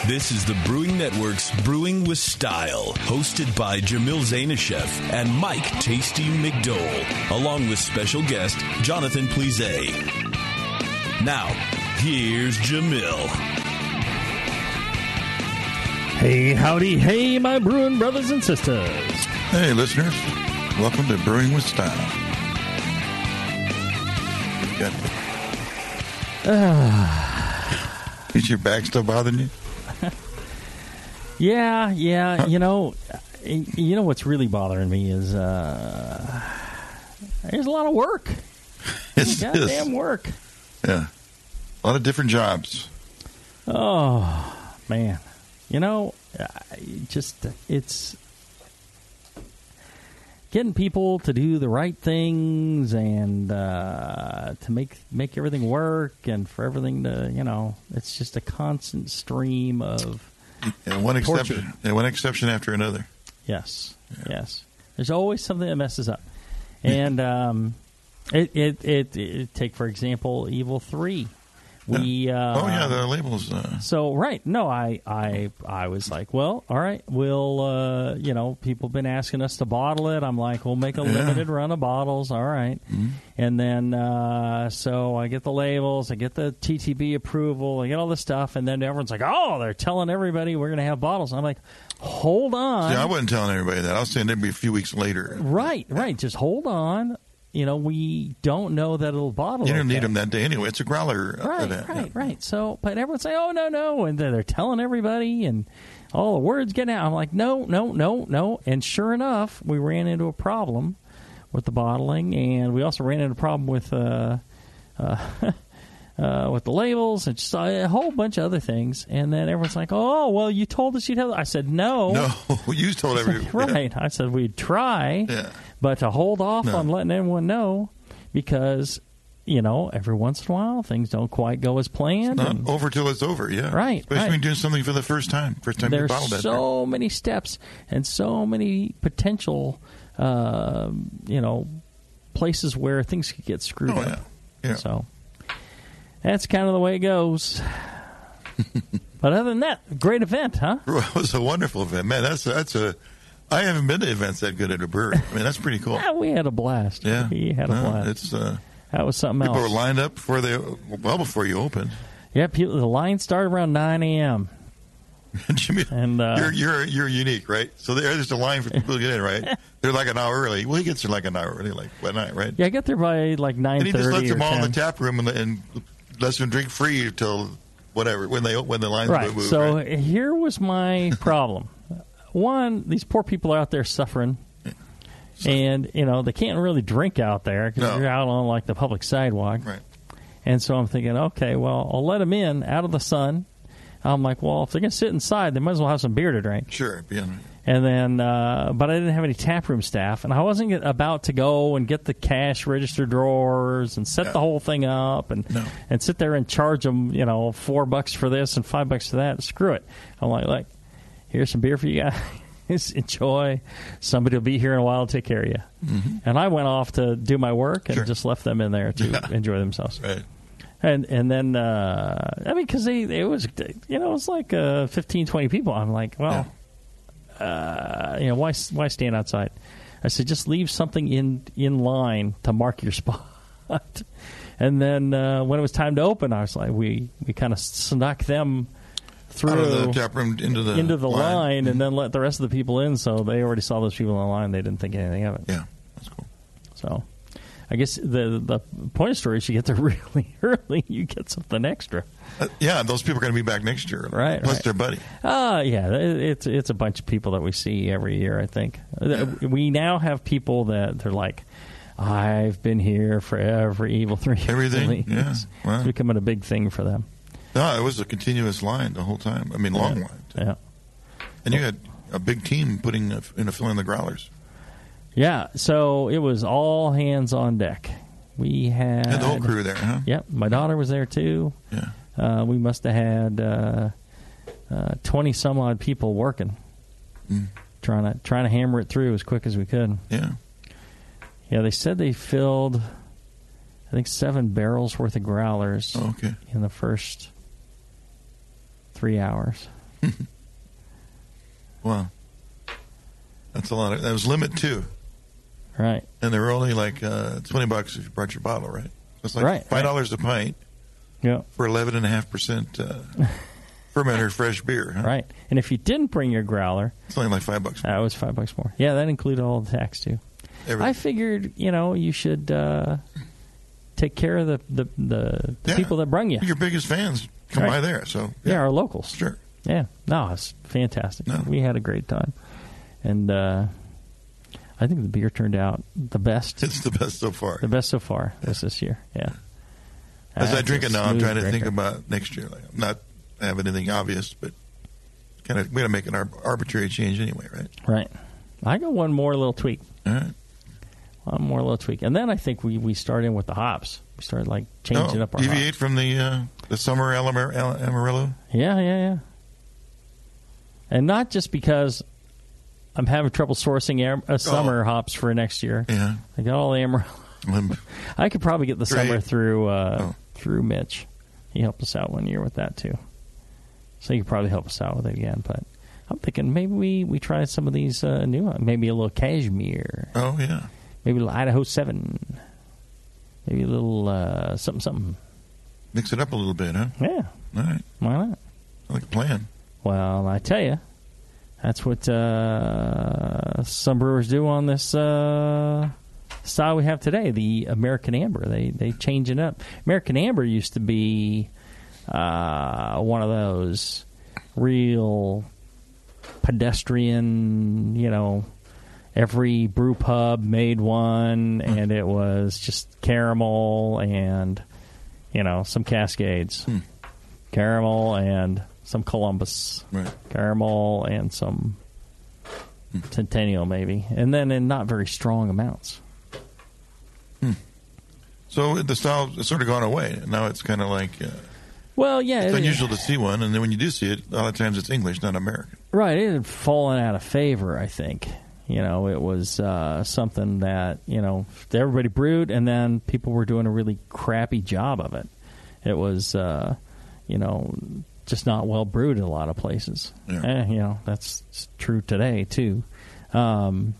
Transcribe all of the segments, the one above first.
This is the Brewing Network's Brewing with Style, hosted by Jamil Zainasheff and Mike Tasty McDole, along with special guest Jonathan Plise. Now, here's Jamil. Hey, howdy, hey, my brewing brothers and sisters. Hey, listeners. Welcome to Brewing with Style. Is your back still bothering you? Yeah. You know what's really bothering me is there's a lot of work. It's goddamn work. Yeah. A lot of different jobs. Oh, man. It's getting people to do the right things and to make everything work and for everything to, it's just a constant stream of one exception after another. Yes. There's always something that messes up. And take, for example, Evil 3. The labels. So, right. No, I was like, well, all right, we'll, people have been asking us to bottle it. I'm like, we'll make a limited run of bottles. All right. Mm-hmm. And then, so I get the labels, I get the TTB approval, I get all this stuff, and then everyone's like, oh, they're telling everybody we're going to have bottles. I'm like, hold on. See, I wasn't telling everybody that. I was saying it'd be a few weeks later. Right. Just hold on. We don't know that it'll bottle. You don't need them that day anyway. It's a growler event. Right. So, but everyone's saying, oh, no. And they're telling everybody, and all the words getting out. I'm like, no. And sure enough, we ran into a problem with the bottling, and we also ran into a problem with the labels and just a whole bunch of other things. And then everyone's like, oh, well, you told us you'd have. I said, no. No, you told everyone. Right. I said we'd try. Yeah. But to hold off on letting everyone know because, every once in a while things don't quite go as planned. It's not over till it's over, yeah. Right. Especially when you're doing something for the first time. There's so many steps and so many potential, places where things could get screwed up. Yeah. So that's kind of the way it goes. But other than that, great event, huh? It was a wonderful event. Man, I haven't been to events that good at a brewery. I mean, that's pretty cool. Yeah, we had a blast. Yeah. We had a blast. That was something people else. People were lined up before you opened. Yeah, the line started around 9 a.m. Jimmy, and you're unique, right? So there's a line for people to get in, right? They're like an hour early. Well, he gets there like an hour early, like at night, right? Yeah, I get there by like 9:30. And he just lets them all 10. in the tap room and lets them drink free until whatever when the lines move. So right? Here was my problem. One, these poor people are out there suffering, and they can't really drink out there because you're out on like the public sidewalk. Right. And so I'm thinking, okay, well, I'll let them in out of the sun. I'm like, well, if they're going to sit inside, they might as well have some beer to drink. Sure. Yeah. And then, but I didn't have any taproom staff, and I wasn't about to go and get the cash register drawers and set the whole thing up and sit there and charge them, $4 for this and $5 for that. Screw it. I'm like, here's some beer for you guys. Enjoy. Somebody will be here in a while to take care of you. Mm-hmm. And I went off to do my work and just left them in there to enjoy themselves. Right. And then, because it was, it was like 15, 20 people. I'm like, well, why stand outside? I said, just leave something in line to mark your spot. And then when it was time to open, I was like, we kind of snuck them through out of the tap room into the line and then let the rest of the people in. So they already saw those people in the line. They didn't think anything of it. Yeah, that's cool. So I guess the point of the story is you get there really early, you get something extra. Those people are going to be back next year. Right. Plus their buddy. It's a bunch of people that we see every year, I think. Yeah. We now have people that they're like, I've been here for every Evil 3. Everything, yeah. Wow. It's becoming a big thing for them. No, it was a continuous line the whole time. I mean, long line. Yeah. And you had a big team filling the growlers. Yeah, so it was all hands on deck. We had the whole crew there, huh? Yep, my daughter was there too. Yeah. We must have had 20 some odd people working, trying to hammer it through as quick as we could. Yeah. Yeah, they said they filled, I think, 7 barrels worth of growlers. Oh, okay. In the first 3 hours. Wow. That's a lot. That was limit 2. Right. And they were only like $20 if you brought your bottle, right? So it's like $5 a pint for 11.5% fermented fresh beer. Huh? Right. And if you didn't bring your growler, it's only like $5 more. That was $5 more. Yeah, that included all the tax, too. Everything. I figured, you should take care of the people that brung you. Your biggest fans come by there. So our locals. Sure. Yeah. No, it's fantastic. No. We had a great time. And I think the beer turned out the best. It's the best so far. The best so far this year. Yeah. As I drink it now, I'm trying to think about next year. Like, I'm not have anything obvious, but kind of we got to make an arbitrary change anyway, right? Right. I got one more little tweak. All right. One more little tweak, and then I think we start in with the hops. We started like changing up our deviate hops. from the summer Amarillo. Yeah. And not just because I'm having trouble sourcing summer hops for next year. Yeah. I got all the Amarillo. I could probably get the summer through Mitch. He helped us out one year with that too. So he could probably help us out with it again. But I'm thinking maybe we try some of these new ones. Maybe a little Cashmere. Oh, yeah. Maybe a little Idaho 7. Maybe a little something. Mix it up a little bit, huh? Yeah. All right. Why not? I like a plan. Well, I tell you, that's what some brewers do on this style we have today, the American Amber. They change it up. American Amber used to be one of those real pedestrian, every brew pub made one, and it was just caramel and, some Cascades. Caramel and some Columbus. Right. Caramel and some Centennial, maybe. And then in not very strong amounts. So the style has sort of gone away. Now it's kind of like... well, yeah. It's unusual to see one, and then when you do see it, a lot of times it's English, not American. Right. It had fallen out of favor, I think. It was something that, everybody brewed, and then people were doing a really crappy job of it. It was, just not well brewed in a lot of places. Yeah. That's true today, too. And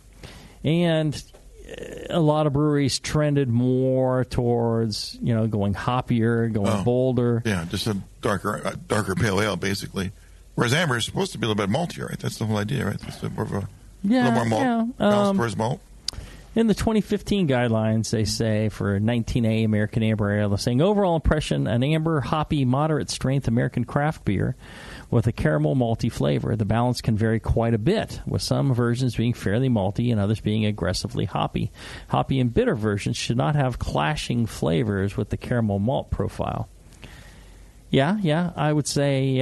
a lot of breweries trended more towards, going hoppier, going bolder. Yeah, just a darker pale ale, basically. Whereas amber is supposed to be a little bit maltier, right? That's the whole idea, right? It's more of a little more malt, balanced towards malt. In the 2015 guidelines, they say for 19A American Amber Ale, they're saying overall impression, an amber, hoppy, moderate strength American craft beer with a caramel malty flavor. The balance can vary quite a bit, with some versions being fairly malty and others being aggressively hoppy. Hoppy and bitter versions should not have clashing flavors with the caramel malt profile. Yeah, I would say,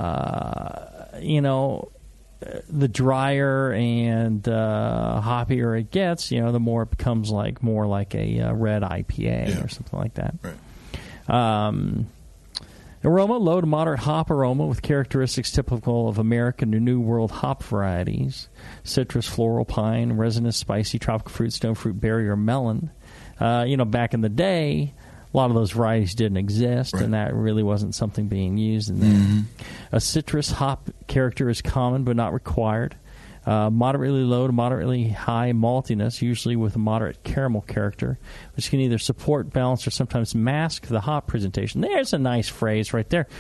the drier and hoppier it gets, the more it becomes more like a red IPA or something like that. Right. Aroma, low to moderate hop aroma with characteristics typical of American or New World hop varieties. Citrus, floral, pine, resinous, spicy, tropical fruit, stone fruit, berry, or melon. Back in the day, a lot of those varieties didn't exist, and that really wasn't something being used in there. Mm-hmm. A citrus hop character is common but not required. Moderately low to moderately high maltiness, usually with a moderate caramel character, which can either support, balance, or sometimes mask the hop presentation. There's a nice phrase right there.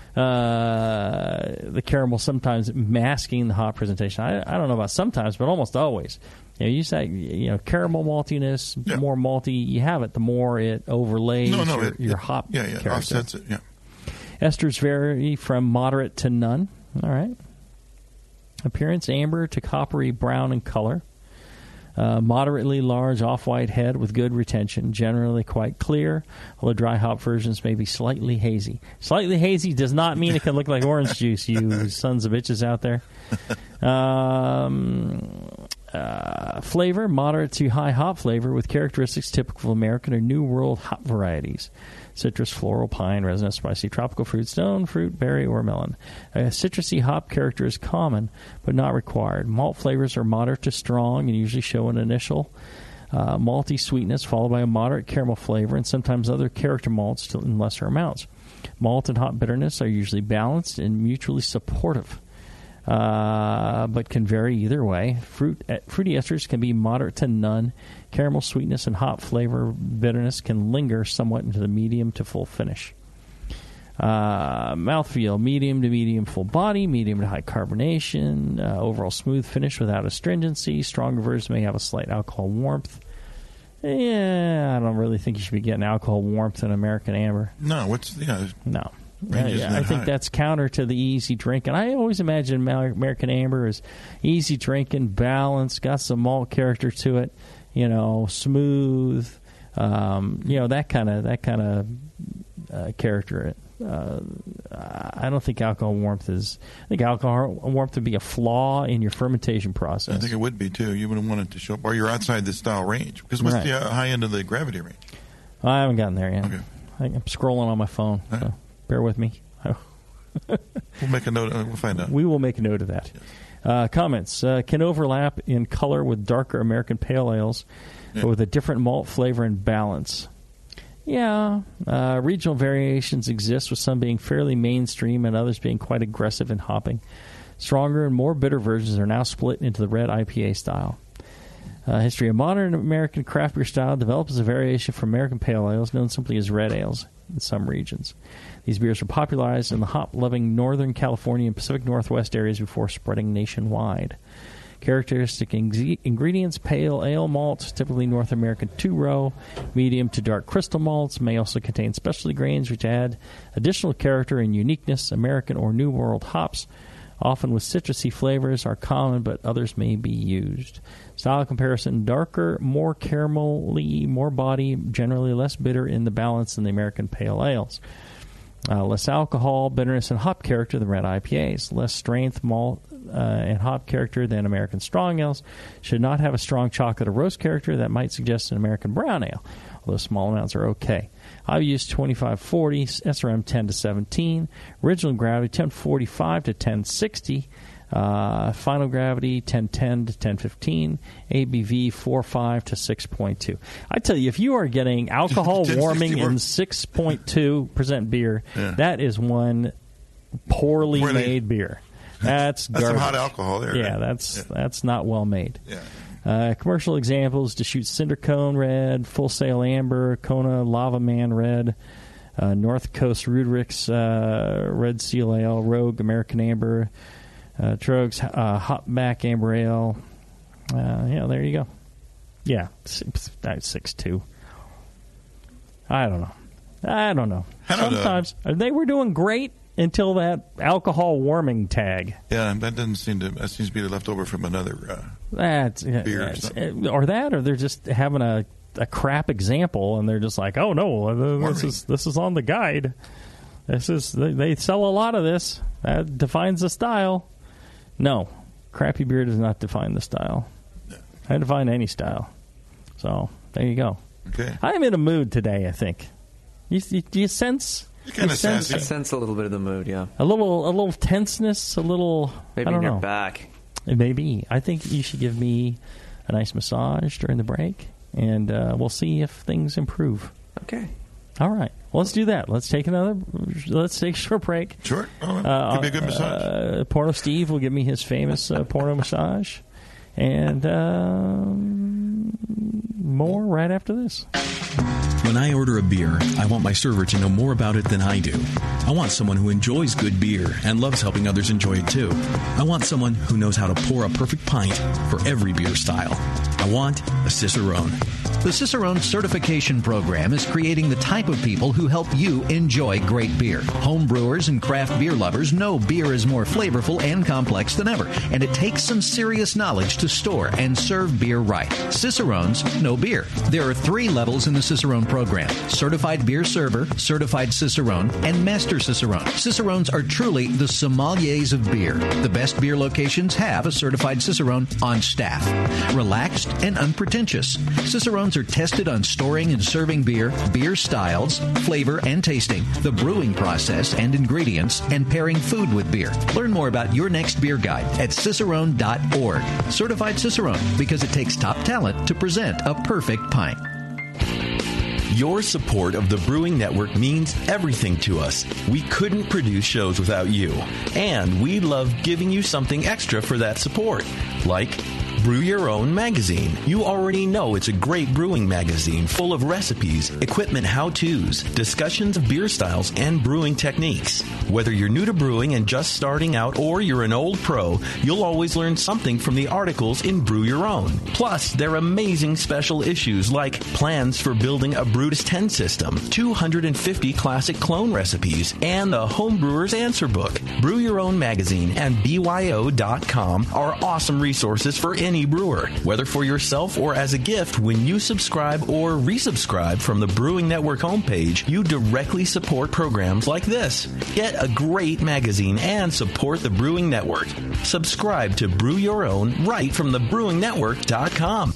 The caramel sometimes masking the hop presentation. I don't know about sometimes, but almost always. You say, caramel maltiness, more malty you have it, the more it overlays your hop character. Yeah, offsets it, yeah. Esters vary from moderate to none. All right. Appearance, amber to coppery brown in color. Moderately large off-white head with good retention, generally quite clear, although dry hop versions may be slightly hazy. Slightly hazy does not mean it can look like orange juice, you sons of bitches out there. Flavor, moderate to high hop flavor with characteristics typical of American or New World hop varieties. Citrus, floral, pine, resinous, spicy, tropical fruit, stone fruit, berry, or melon. A citrusy hop character is common, but not required. Malt flavors are moderate to strong and usually show an initial Malty sweetness followed by a moderate caramel flavor and sometimes other character malts in lesser amounts. Malt and hop bitterness are usually balanced and mutually supportive, but can vary either way. Fruity esters can be moderate to none. Caramel sweetness and hop flavor bitterness can linger somewhat into the medium to full finish. Mouthfeel, medium to medium full body, medium to high carbonation, overall smooth finish without astringency. Stronger versions may have a slight alcohol warmth. Yeah, I don't really think you should be getting alcohol warmth in American Amber. No, no. I think that's counter to the easy drinking. I always imagine American Amber as easy drinking, balanced, got some malt character to it, smooth, that kind of character. I don't think alcohol warmth is. I think alcohol warmth would be a flaw in your fermentation process. I think it would be too. You wouldn't want it to show up, or you're outside the style range. Because what's the high end of the gravity range? I haven't gotten there yet. Okay. I'm scrolling on my phone. Right. So bear with me. We'll make a note. We'll find out. We will make a note of that. Yes. Comments can overlap in color with darker American pale ales, but with a different malt flavor and balance. Yeah, regional variations exist, with some being fairly mainstream and others being quite aggressive in hopping. Stronger and more bitter versions are now split into the red IPA style. History of modern American craft beer style developed as a variation from American pale ales, known simply as red ales in some regions. These beers were popularized in the hop-loving Northern California and Pacific Northwest areas before spreading nationwide. Characteristic ingredients: pale ale malts, typically North American 2-row, medium to dark crystal malts, may also contain specialty grains which add additional character and uniqueness. American or New World hops, often with citrusy flavors, are common, but others may be used. Style comparison: darker, more caramelly, more body, generally less bitter in the balance than the American pale ales. Less alcohol, bitterness, and hop character than red IPAs. Less strength, malt, and hop character than American strong ales. Should not have a strong chocolate or roast character that might suggest an American brown ale, although small amounts are okay. I've used 2540, SRM 10 to 17, original gravity 1045 to 1060, final gravity 1010 to 1015, ABV 4.5 to 6.2. I tell you, if you are getting alcohol warming in 6.2% beer, that is one poorly made beer. That's some hot alcohol there. Yeah, right? That's not well made. Yeah. Commercial examples: Deschutes Cinder Cone Red, Full Sail Amber, Kona Lava Man Red, North Coast Ruderick's Red Seal Ale, Rogue American Amber, Trogs Hopback Amber Ale. There you go. Yeah, 6.2. I don't know. Sometimes they were doing great until that alcohol warming tag. Yeah, that seems to be left over from another beer. Or they're just having a crap example, and they're just like, oh no, this is on the guide. They sell a lot of this. That defines the style. No, crappy beer does not define the style. Yeah. I define any style. So there you go. Okay, I'm in a mood today. I think. Do you sense? Kind of sassy. I sense a little bit of the mood, yeah. A little tenseness, a little. Maybe I don't in your know. back. It may be. I think you should give me a nice massage during the break, and we'll see if things improve. Okay. All right. Well, let's do that. Let's take a short break. Sure. Could be a good massage. Porno Steve will give me his famous porno massage, and more right after this. When I order a beer, I want my server to know more about it than I do. I want someone who enjoys good beer and loves helping others enjoy it too. I want someone who knows how to pour a perfect pint for every beer style. I want a Cicerone. The Cicerone Certification Program is creating the type of people who help you enjoy great beer. Home brewers and craft beer lovers know beer is more flavorful and complex than ever, and it takes some serious knowledge to store and serve beer right. Cicerones know beer. There are 3 levels in the Cicerone program: Certified Beer Server, Certified Cicerone, and Master Cicerone. Cicerones are truly the sommeliers of beer. The best beer locations have a Certified Cicerone on staff. Relaxed and unpretentious, Cicerones are tested on storing and serving beer, beer styles, flavor and tasting, the brewing process and ingredients, and pairing food with beer. Learn more about your next beer guide at Cicerone.org. Certified Cicerone, because it takes top talent to present a perfect pint. Your support of the Brewing Network means everything to us. We couldn't produce shows without you. And we love giving you something extra for that support, like Brew Your Own magazine. You already know it's a great brewing magazine full of recipes, equipment how-tos, discussions of beer styles, and brewing techniques. Whether you're new to brewing and just starting out or you're an old pro, you'll always learn something from the articles in Brew Your Own. Plus, there are amazing special issues like plans for building a Brutus 10 system, 250 classic clone recipes, and the Homebrewer's Answer Book. Brew Your Own magazine and BYO.com are awesome resources for any brewer, whether for yourself or as a gift. When you subscribe or resubscribe from the Brewing Network homepage, you directly support programs like this. Get a great magazine and support the Brewing Network. Subscribe to Brew Your Own right from thebrewingnetwork.com.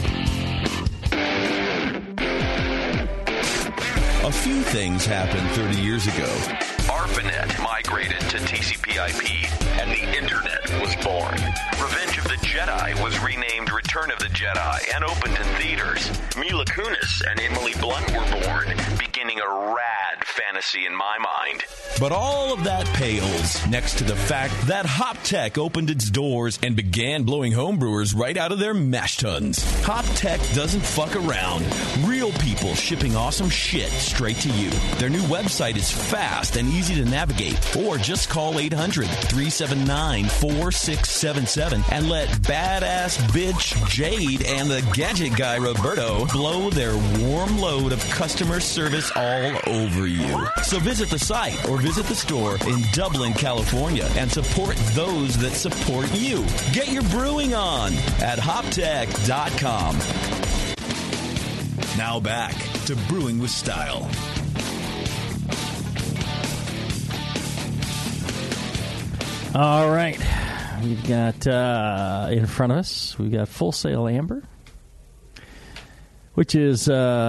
A few things happened 30 years ago. ARPANET migrated to TCP/IP, and the Internet was born. Revenge of the Jedi was renamed Return of the Jedi and opened in theaters. Mila Kunis and Emily Blunt were born, beginning a rad fantasy in my mind. But all of that pales next to the fact that HopTech opened its doors and began blowing homebrewers right out of their mash tuns. HopTech doesn't fuck around. Real people shipping awesome shit straight to you. Their new website is fast and easy to navigate. Or just call 800-379-4677 and let badass bitch Jade and the gadget guy Roberto blow their warm load of customer service all over you. So visit the site or visit the store in Dublin, California, and support those that support you. Get your brewing on at hoptech.com. Now back to Brewing with Style. All right. We've got in front of us, we've got Full Sail Amber, which is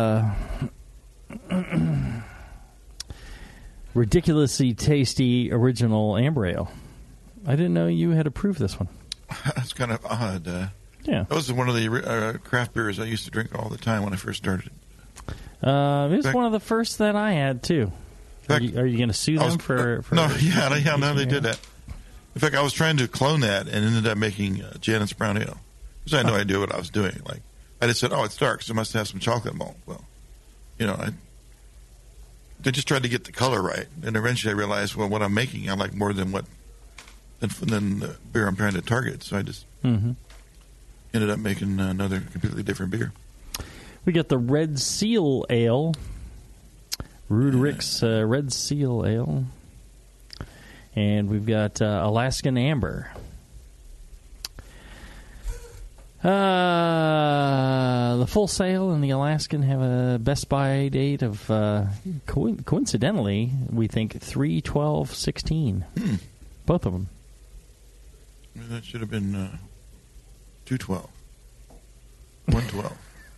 ridiculously tasty original amber ale. I didn't know you had approved this one. That's kind of odd. Yeah. That was one of the craft beers I used to drink all the time when I first started. It was one of the first that I had, too. Are you going to sue them for No, they did that. In fact, I was trying to clone that and ended up making Janet's Brown Ale. Because I had no idea what I was doing. Like, I just said, it's dark, so it must have some chocolate malt. Well, I just tried to get the color right. And eventually I realized, what I'm making, I like more than the beer I'm trying to target. So I just ended up making another completely different beer. We got the Red Seal Ale. Rude Rick's Red Seal Ale. And we've got Alaskan Amber. The Full Sail and the Alaskan have a best buy date of, coincidentally, we think 3/12/16. Both of them. That should have been 2/12. 1/12.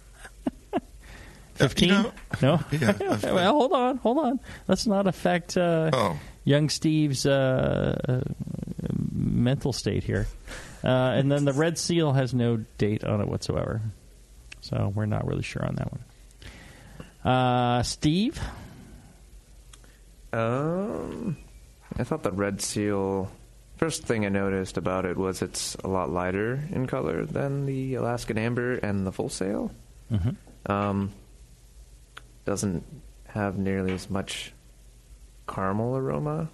15? No? Yeah. Well, hold on. Let's not affect young Steve's mental state here. And then the Red Seal has no date on it whatsoever. So we're not really sure on that one. Steve? I thought the Red Seal, first thing I noticed about it was it's a lot lighter in color than the Alaskan Amber and the Full Sail. Doesn't have nearly as much caramel aroma.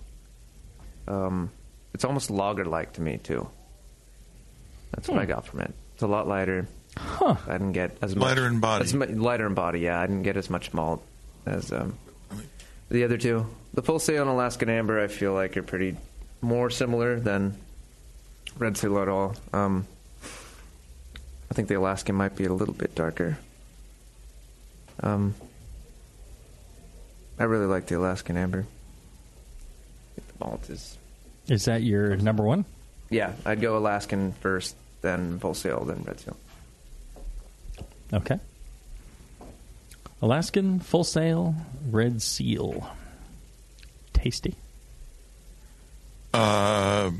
It's almost lager-like to me, too. That's what I got from it. It's a lot lighter. Huh. I didn't get as much... Lighter in body. Lighter in body, yeah. I didn't get as much malt as the other two. The Full Sail and Alaskan Amber, I feel like, are pretty more similar than Red Seal at all. I think the Alaskan might be a little bit darker. I really like the Alaskan Amber. The malt is... Is that your number one? Yeah, I'd go Alaskan first, then Full Sail, then Red Seal. Okay. Alaskan Full Sail Red Seal. Tasty. The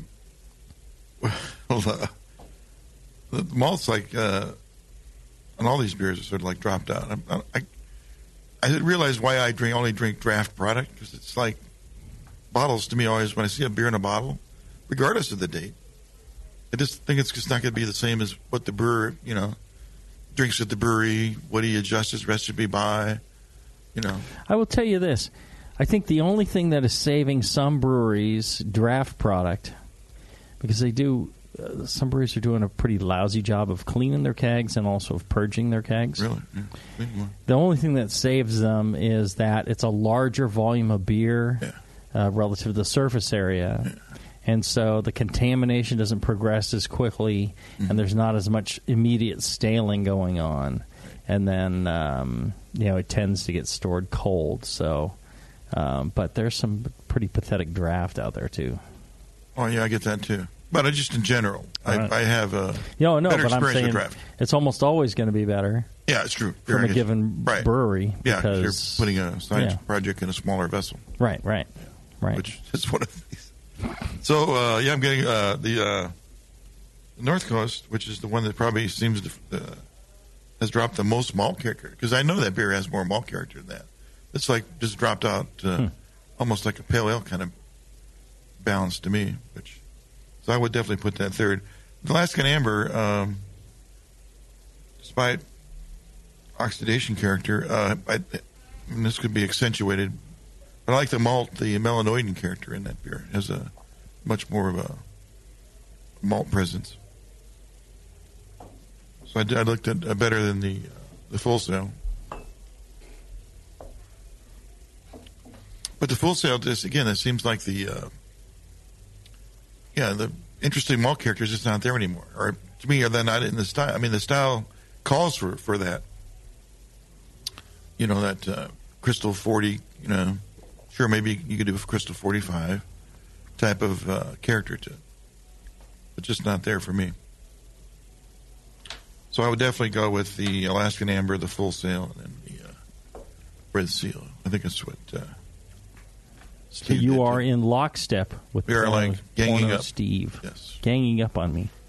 malt's like on all these beers are sort of like dropped out. I didn't realize why I only drink draft product, because it's like bottles to me always, when I see a beer in a bottle, regardless of the date, I just think it's just not going to be the same as what the brewer, drinks at the brewery, what he adjusts his recipe by, I will tell you this. I think the only thing that is saving some breweries' draft product, because they do, some breweries are doing a pretty lousy job of cleaning their kegs and also of purging their kegs. Really? Yeah. The only thing that saves them is that it's a larger volume of beer relative to the surface area. Yeah. And so the contamination doesn't progress as quickly, and there's not as much immediate staling going on. And then, it tends to get stored cold. So, but there's some pretty pathetic draft out there, too. Oh, yeah, I get that, too. But just in general, I have a better experience I'm saying with draft. It's almost always going to be better. Yeah, it's true. From a given brewery. Yeah, because you're putting a science project in a smaller vessel. Right. Which is one of these. So, I'm getting the North Coast, which is the one that probably seems to has dropped the most malt character, because I know that beer has more malt character than that. It's like just dropped out almost like a pale ale kind of balance to me, so I would definitely put that third. The Alaskan Amber, despite oxidation character, and this could be accentuated, but I like the malt, the melanoidin character in that beer. It has a much more of a malt presence. So I looked at better than the Full Sail. But the Full Sail, just again, it seems like the interesting malt character is just not there anymore. Or to me, they're not in the style. I mean, the style calls for that. That Crystal 40. Sure, maybe you could do a Crystal 45 type of character to it, but just not there for me. So I would definitely go with the Alaskan Amber, the Full Sail, and then the Red Seal. I think that's what. So you are in lockstep with we are like ganging up, Steve. Yes, ganging up on me.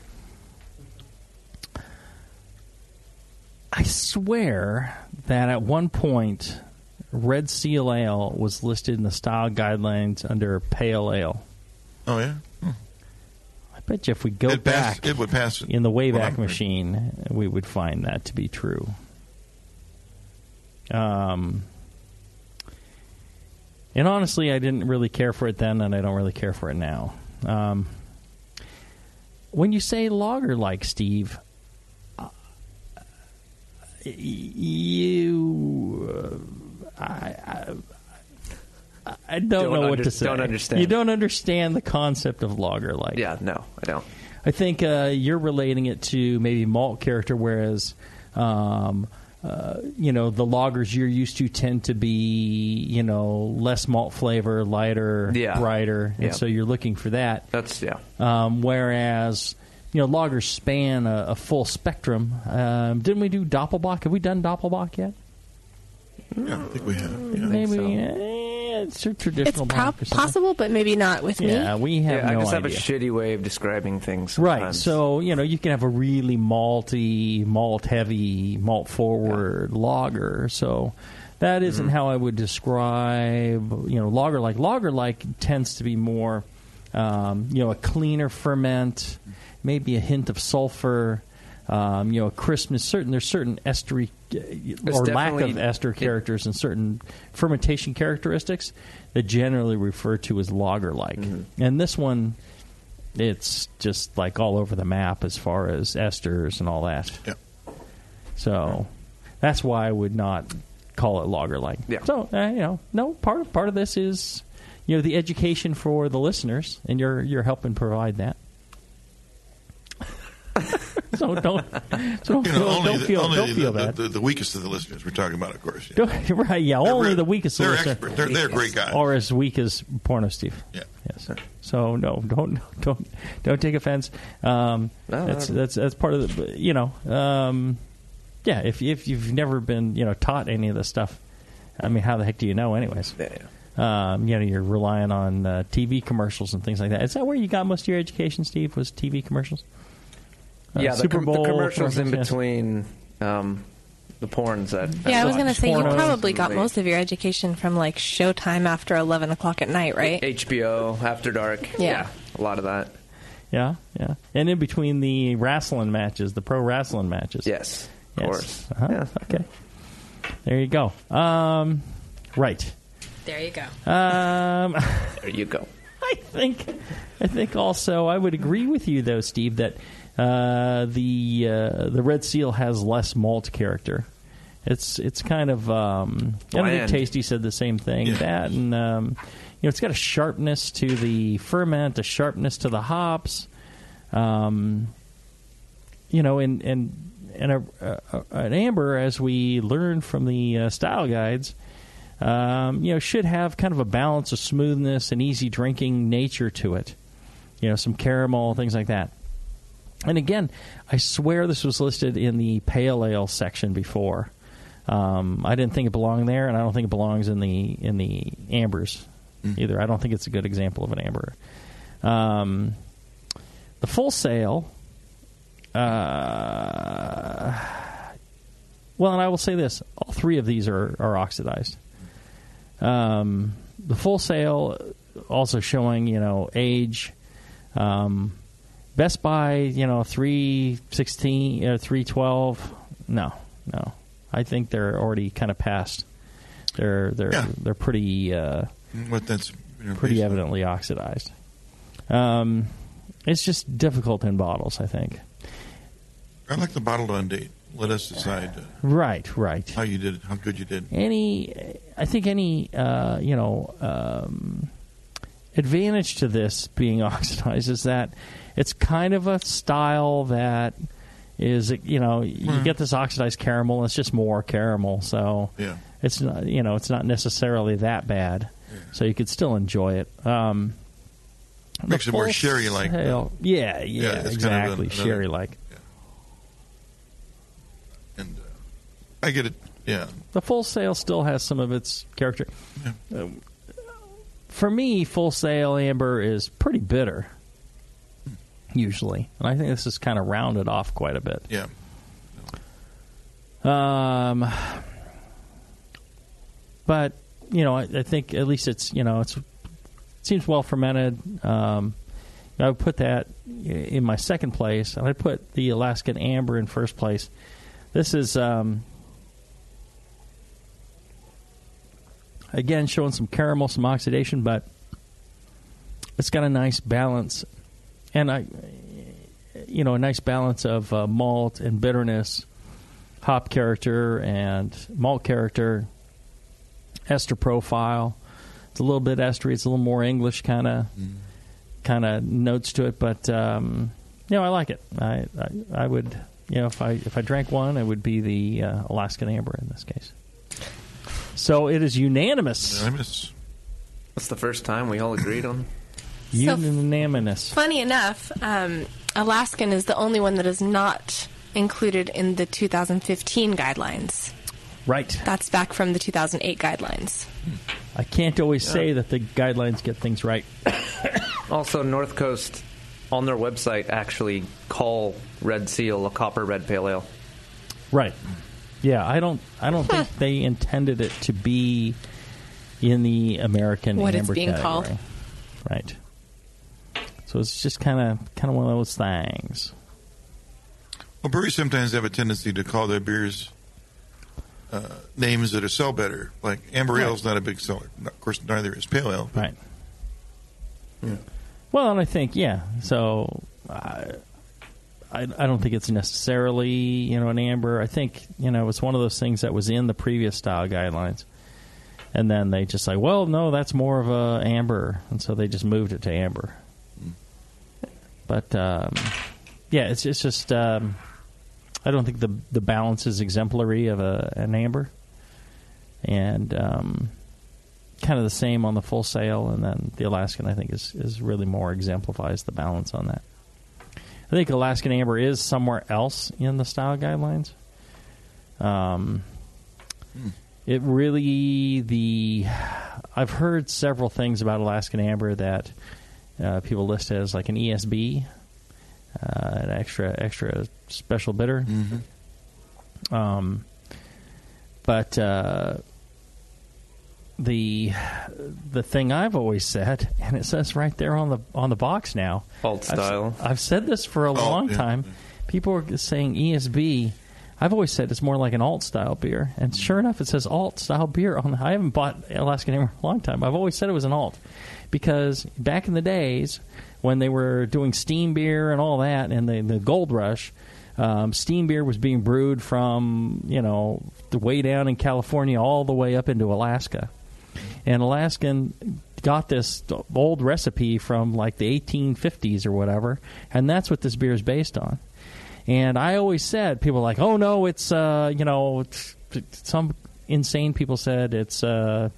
I swear that at one point, Red Seal Ale was listed in the style guidelines under Pale Ale. Oh yeah. I bet you if we go back, it would pass in the Wayback Machine, we would find that to be true. And honestly, I didn't really care for it then, and I don't really care for it now. When you say lager-like, Steve, I don't know what to say. Don't understand. You don't understand the concept of lager-like. Yeah, no, I don't. I think you're relating it to maybe malt character, whereas the lagers you're used to tend to be, less malt flavor, lighter, brighter, and so you're looking for that. Whereas, lagers span a full spectrum. Didn't we do Doppelbock? Have we done Doppelbock yet? Yeah, I think we have. Yeah. Maybe. It's a traditional. It's possible, but maybe not with me. Yeah, we have no idea. I just have a shitty way of describing things sometimes. Right, so, you can have a really malty, malt-heavy, malt-forward lager. So that isn't how I would describe, lager-like. Lager-like tends to be more, a cleaner ferment, maybe a hint of sulfur, a crispness. There's certain estery or lack of ester characters and certain fermentation characteristics that generally refer to as lager-like. And this one, it's just like all over the map as far as esters and all that. Yeah. So that's why I would not call it lager-like. Yeah. So no, part of this is the education for the listeners, and you're helping provide that. So don't feel that. The weakest of the listeners we're talking about, of course. Yeah. Right, yeah. Only the weakest of the listeners. They're great guys. Or as weak as Porno Steve. Yeah. Yes. So no, don't take offense. That's part of the Yeah, if you've never been taught any of this stuff, I mean, how the heck do you know, anyways? Yeah. You're relying on TV commercials and things like that. Is that where you got most of your education, Steve? Was TV commercials? Yeah, Super Bowl the commercials in yes. between the porns that. Yeah, I was going to say you pornos. probably got most of your education from like Showtime after 11 o'clock at night, right? HBO After Dark. Yeah. A lot of that. Yeah. And in between the wrestling matches, the pro wrestling matches. Yes, of course. Uh-huh. Yeah. Okay. There you go. Right. There you go. There you go. I think also I would agree with you though, Steve, that the Red Seal has less malt character. It's kind of I think Tasty said the same thing. Yeah. That and it's got a sharpness to the ferment, a sharpness to the hops. In an amber, as we learned from the style guides, should have kind of a balance of smoothness and easy drinking nature to it. Some caramel, things like that. And again, I swear this was listed in the pale ale section before. I didn't think it belonged there, and I don't think it belongs in the ambers either. I don't think it's a good example of an amber. The Full Sail. Well, and I will say this: all three of these are oxidized. The Full Sail also showing age. Best Buy 316 312. No. I think they're already kind of past. They're pretty pretty evidently oxidized. It's just difficult in bottles, I think. I like the bottled on date. Let us decide. Right. How you did it, how good you did. I think any advantage to this being oxidized is that it's kind of a style that is, you get this oxidized caramel, and it's just more caramel, so it's not, it's not necessarily that bad. Yeah. So you could still enjoy it. Makes it more sherry-like. Yeah, exactly, kind of sherry-like. Yeah. And I get it. Yeah. The Full Sail still has some of its character. Yeah. For me, Full Sail amber is pretty bitter, usually. And I think this is kind of rounded off quite a bit. Yeah. But, I think at least it seems well fermented. I would put that in my second place. And I'd put the Alaskan Amber in first place. This is, again, showing some caramel, some oxidation, but it's got a nice balance. And a nice balance of malt and bitterness, hop character and malt character, ester profile. It's a little bit estery. It's a little more English kind of notes to it, but I like it. I would, if I drank one, it would be the Alaskan Amber in this case. So it is unanimous. That's the first time we all agreed on. Unanimous. Funny enough, Alaskan is the only one that is not included in the 2015 guidelines. Right. That's back from the 2008 guidelines. I can't always say that the guidelines get things right. Also, North Coast, on their website, actually call Red Seal a copper red pale ale. Right. Yeah, I don't think they intended it to be in the American what amber it's being category. called. Right. So it's just kind of one of those things. Well, breweries sometimes have a tendency to call their beers names that are sell better. Like amber ale is not a big seller. Of course, neither is pale ale. Right. Yeah. Well, and I think so I don't think it's necessarily an amber. I think it's one of those things that was in the previous style guidelines, and then they just well, no, that's more of a amber, and so they just moved it to amber. But it's just I don't think the balance is exemplary of an amber, and kind of the same on the Full Sail, and then the Alaskan I think is really more exemplifies the balance on that. I think Alaskan Amber is somewhere else in the style guidelines. It really I've heard several things about Alaskan Amber that people list as like an ESB, an extra special bitter. But the thing I've always said, and it says right there on the box now, alt style. I've said this for a long time. People are saying ESB. I've always said it's more like an alt style beer, and sure enough, it says alt style beer on. I haven't bought Alaskan Amber in a long time. I've always said it was an alt because back in the days when they were doing steam beer and all that, and the gold rush, steam beer was being brewed from the way down in California all the way up into Alaska, and Alaskan got this old recipe from like the 1850s or whatever, and that's what this beer is based on. And I always said, people are like, oh, no, it's, some insane people said it's, a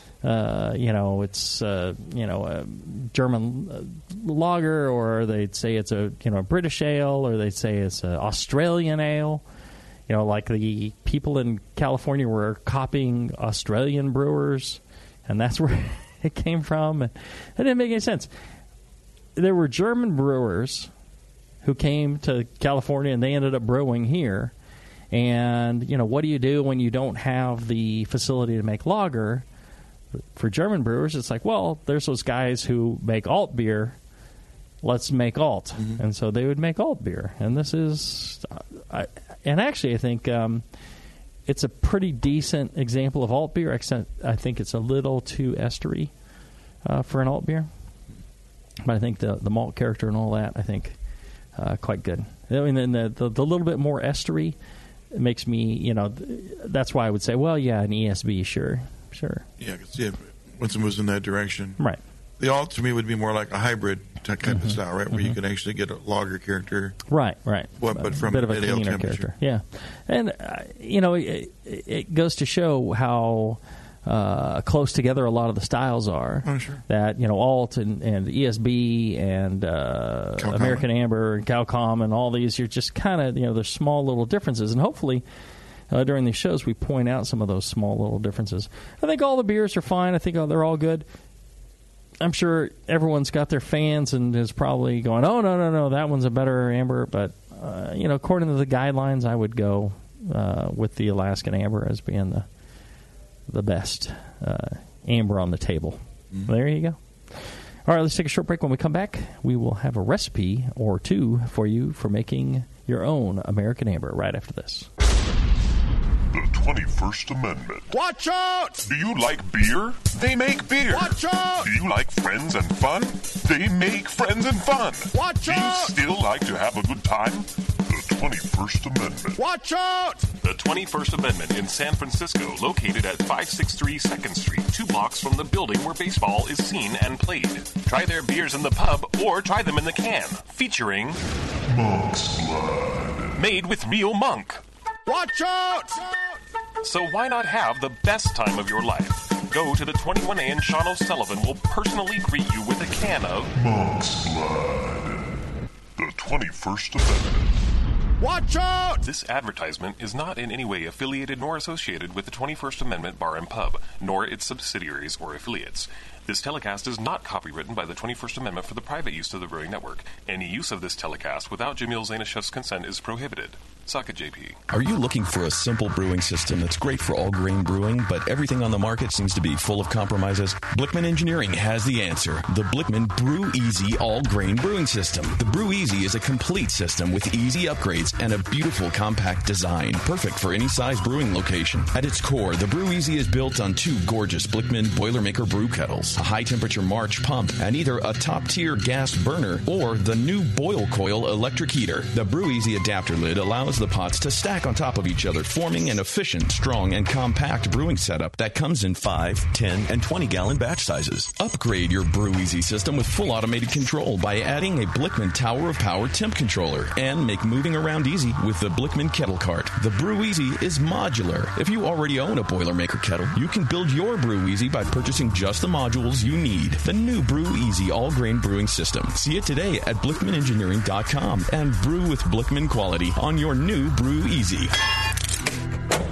German lager, or they'd say it's a, British ale, or they'd say it's an Australian ale. Like the people in California were copying Australian brewers, and that's where it came from. And it didn't make any sense. There were German brewers who came to California, and they ended up brewing here. And, what do you do when you don't have the facility to make lager? For German brewers, it's like, well, there's those guys who make alt beer. Let's make alt. And so they would make alt beer. And this is... I think it's a pretty decent example of alt beer, except I think it's a little too estery for an alt beer. But I think the malt character and all that, I think... quite good. I mean, the little bit more estery makes me, that's why I would say, well, yeah, an ESB, sure. Yeah, once it moves in that direction. Right. The alt, to me, would be more like a hybrid type of style, right, where you can actually get a lager character. Right. But from a bit of a cleaner character. Yeah. And, it goes to show how... close together a lot of the styles are. Oh, sure. That, alt and ESB and American Amber and Calcom and all these, you're just kind of, there's small little differences. And hopefully during these shows we point out some of those small little differences. I think all the beers are fine. I think they're all good. I'm sure everyone's got their fans and is probably going, oh, no, that one's a better Amber. But, according to the guidelines, I would go with the Alaskan Amber as being the best amber on the table. There you go. All right, let's take a short break. When we come back, we will have a recipe or two for you for making your own American Amber right after this. The 21st Amendment. Watch out! Do you like beer? They make beer. Watch out! Do you like friends and fun? They make friends and fun. Watch out! Do you still like to have a good time? The 21st Amendment. Watch out! The 21st Amendment in San Francisco, located at 563 2nd Street, 2 blocks from the building where baseball is seen and played. Try their beers in the pub or try them in the can, featuring Monk's Blood. Made with real monk. Watch out! So why not have the best time of your life? Go to the 21A and Sean O'Sullivan will personally greet you with a can of Monk's Blood. The 21st Amendment. Watch out! This advertisement is not in any way affiliated nor associated with the 21st Amendment Bar and Pub, nor its subsidiaries or affiliates. This telecast is not copywritten by the 21st Amendment for the private use of the Brewing Network. Any use of this telecast without Jamil Zainashev's consent is prohibited. Suck it, JP. Are you looking for a simple brewing system that's great for all grain brewing, but everything on the market seems to be full of compromises? Blickman Engineering has the answer. The Blickman Brew Easy All Grain Brewing System. The Brew Easy is a complete system with easy upgrades and a beautiful compact design, perfect for any size brewing location. At its core, the Brew Easy is built on 2 gorgeous Blickman Boilermaker brew kettles, a high-temperature March pump, and either a top-tier gas burner or the new Boil Coil electric heater. The Brew Easy adapter lid allows the pots to stack on top of each other, forming an efficient, strong, and compact brewing setup that comes in 5, 10, and 20-gallon batch sizes. Upgrade your Brew Easy system with full automated control by adding a Blickman Tower of Power temp controller, and make moving around easy with the Blickman Kettle Cart. The Brew Easy is modular. If you already own a Boilermaker kettle, you can build your Brew Easy by purchasing just the modules you need. The new Brew Easy all-grain brewing system. See it today at BlickmanEngineering.com and brew with Blickman quality on your new Brew Easy.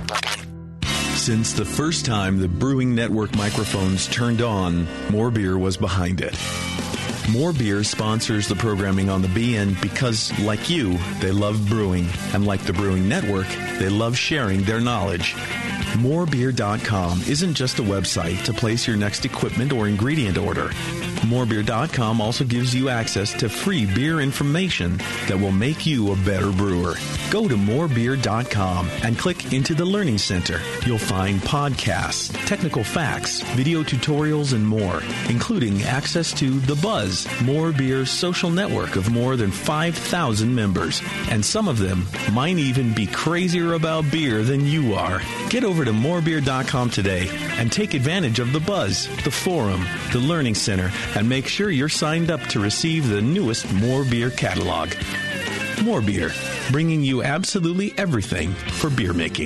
Since the first time the Brewing Network microphones turned on, More Beer was behind it. More Beer sponsors the programming on the BN because, like you, they love brewing. And like the Brewing Network, they love sharing their knowledge. Morebeer.com isn't just a website to place your next equipment or ingredient order. Morebeer.com also gives you access to free beer information that will make you a better brewer. Go to morebeer.com and click into the Learning Center. You'll find podcasts, technical facts, video tutorials, and more, including access to The Buzz, More Beer's social network of more than 5,000 members. And some of them might even be crazier about beer than you are. Get over to morebeer.com today and take advantage of The Buzz, the forum, the Learning Center, and make sure you're signed up to receive the newest More Beer catalog. More Beer, bringing you absolutely everything for beer making.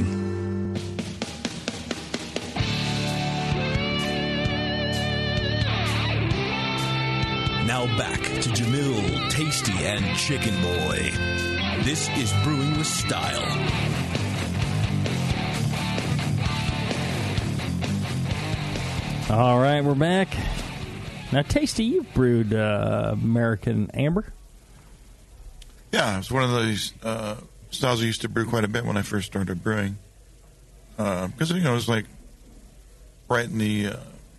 Now back to Jamil, Tasty, and Chicken Boy. This is Brewing with Style. All right, we're back. Now, Tasty, you've brewed American Amber. Yeah, it's one of those styles I used to brew quite a bit when I first started brewing. Because, it was like right in the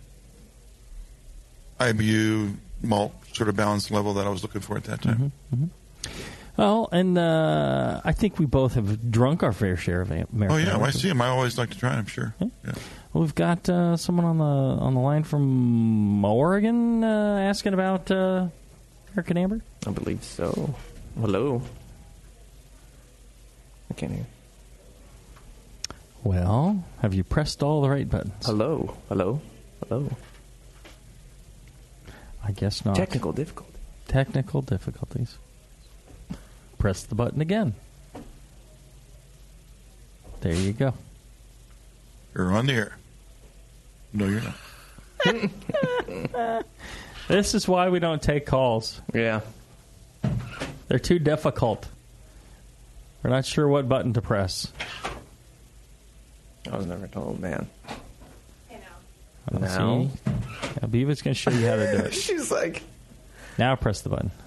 IBU malt sort of balance level that I was looking for at that time. Mm-hmm, mm-hmm. Well, and I think we both have drunk our fair share of American Amber. Oh, yeah, when I see them, I always like to try them, sure. Yeah. Yeah. Well, we've got someone on the line from Oregon asking about American Amber. I believe so. Hello. I can't hear. Well, have you pressed all the right buttons? Hello. Hello. Hello. I guess not. Technical difficulties. Press the button again. There you go. You're on the air. No, you're not. This is why we don't take calls. Yeah. They're too difficult. We're not sure what button to press. I was never told, man. Now? Yeah, Beaver's going to show you how to do it. She's like... Now press the button.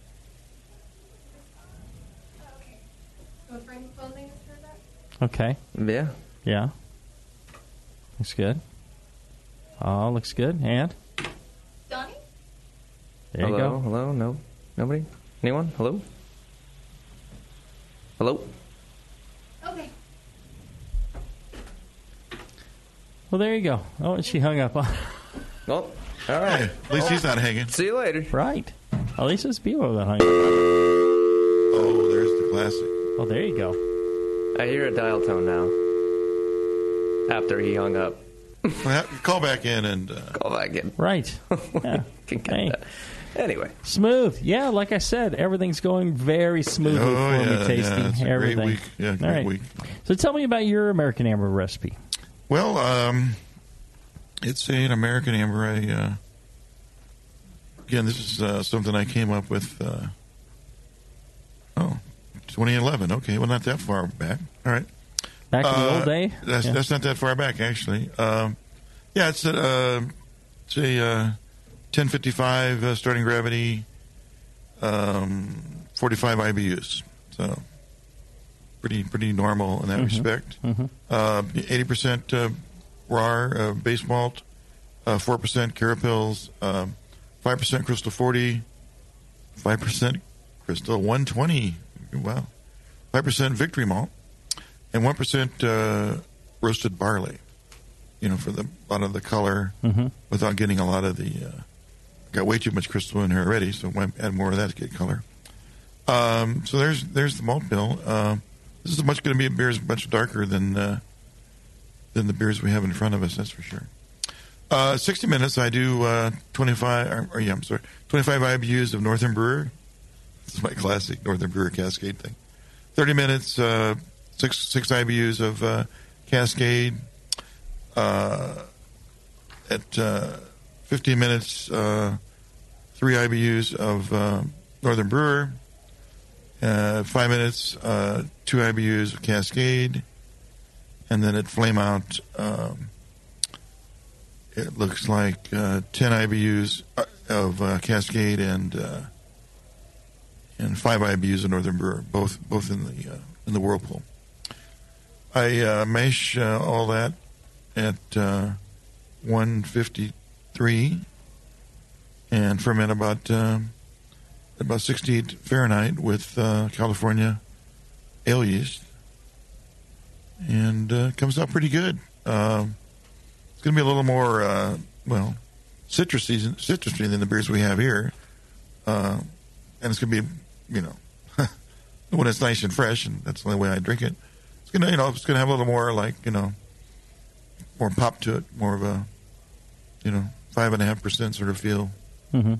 Okay. Yeah. Yeah. Looks good. Oh, looks good. And? Donnie? There you go. Hello? No? Nobody? Anyone? Hello? Hello? Okay. Well, there you go. Oh, and she hung up. Well, all right. Hey, at least he's not hanging. See you later. Right. At least it's Beaver that hung up. Oh, there's the classic. Oh, there you go. I hear a dial tone now. After he hung up. Call back in and... Call back in. Right. Yeah. Hey. Anyway. Smooth. Yeah, like I said, everything's going very smoothly for me, Tasty. Yeah, it's a everything. great week. Yeah, great week. So tell me about your American Amber recipe. Well, it's an American Amber. Again, this is something I came up with, 2011. Okay, well, not that far back. All right. Back in the old day? That's not that far back, actually. It's a 1055 starting gravity, 45 IBUs. So pretty normal in that respect. 80% raw base malt, 4% Carapils, 5% Crystal 40, 5% Crystal 120. Wow. 5% Victory malt, and 1% roasted barley. For a lot of the color, without getting a lot of the. Got way too much crystal in here already, so I add more of that to get color. So there's the malt bill. This is going to be a beer is much darker than the beers we have in front of us. That's for sure. 60 minutes. I do 25 IBUs of Northern Brewer. This is my classic Northern Brewer Cascade thing. 30 minutes. 6 IBUs of Cascade. At 15 minutes, 3 IBUs of Northern Brewer. 5 minutes, 2 IBUs of Cascade. and then at Flame Out, it looks like 10 IBUs of Cascade and 5 IBUs of Northern Brewer, both in the Whirlpool. I mash all that at 153 and ferment about 68 Fahrenheit with California ale yeast, and comes out pretty good. It's going to be a little more citrusy than the beers we have here, and it's going to be when it's nice and fresh, and that's the only way I drink it. It's going to it's going to have a little more more pop to it, more of a 5.5% sort of feel. Mm-hmm.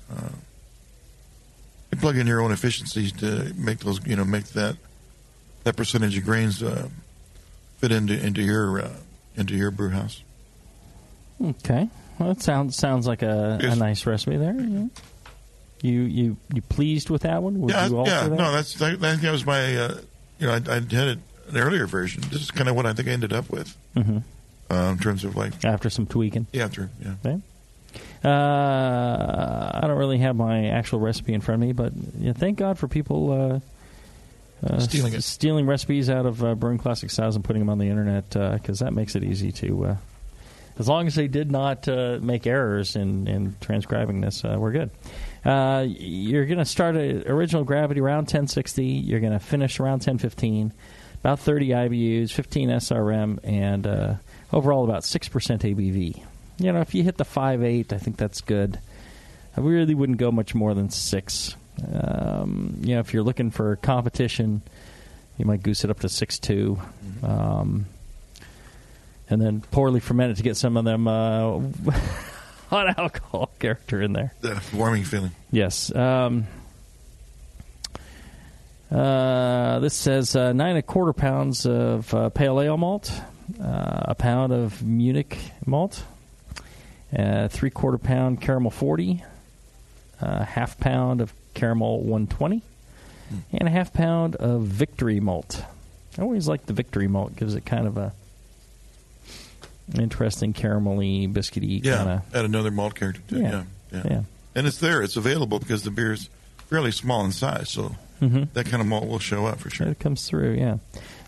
You plug in your own efficiencies to make those, make that percentage of grains fit into your brew house. Okay, well, that sounds like a nice recipe there. Yeah. You pleased with that one? Would you alter that? No, that was my. I had an earlier version. This is kind of what I think I ended up with. Mm-hmm. In terms of after some tweaking. Yeah. Okay. I don't really have my actual recipe in front of me, but thank God for people stealing recipes out of Brewing Classic Styles and putting them on the internet, because that makes it easy to. As long as they did not make errors in transcribing this, we're good. You're going to start at original gravity around 1060. You're going to finish around 1015. About 30 IBUs, 15 SRM, and overall about 6% ABV. If you hit the 5.8, I think that's good. I really wouldn't go much more than 6. If you're looking for competition, you might goose it up to 6.2. And then poorly ferment it to get some of them hot alcohol character in there. The warming feeling. Yes. This says 9 1/4 pounds of pale ale malt, a pound of Munich malt, 3/4 pound caramel 40, half pound of caramel 120, and a half pound of Victory malt. I always like the Victory malt; gives it kind of a interesting caramelly, biscuity kind of. Add another malt character to it. Yeah. And it's there; it's available because the beer's fairly small in size, so that kind of malt will show up for sure. It comes through, yeah.